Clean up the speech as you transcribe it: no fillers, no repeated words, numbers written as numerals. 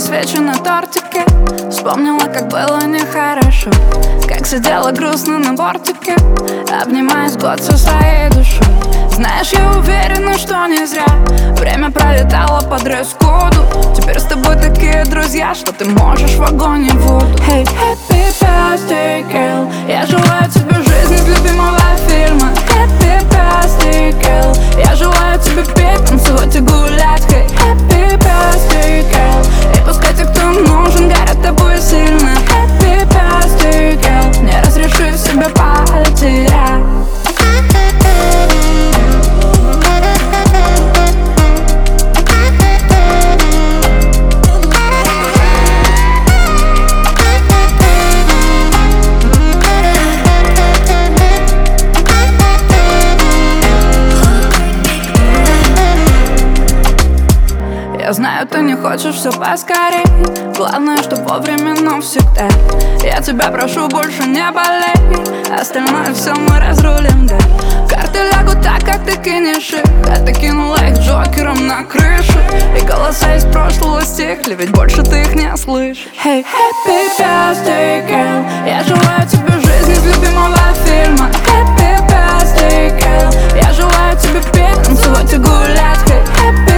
свечи на тортике. Вспомнила, как было нехорошо, как сидела грустно на бортике, обнимаясь год со своей душой. Знаешь, я уверена, что не зря время пролетало по дресс-коду. Теперь с тобой такие друзья, что ты можешь в огонь и в воду. Hey, happy birthday, girl, я желаю тебе жизни из любимого фильма. Happy birthday, girl, я желаю тебе петь, танцевать и гулять. Hey, happy birthday, girl, и пускай те, кто нужен, горят тобой сильно. Happy birthday, girl, не разреши себе потерять. Я знаю, ты не хочешь все поскорей, главное, чтоб вовремя, но всегда. Я тебя прошу, больше не болей, остальное все мы разрулим, да. Карты лягут так, как ты кинешь их, а ты кинула их Джокером на крышу. И голоса из прошлого стихли, ведь больше ты их не слышишь. Hey, happy birthday, girl, я желаю тебе жизни из любимого фильма. Happy birthday, girl, я желаю тебе петь, танцевать и гулять. Hey, happy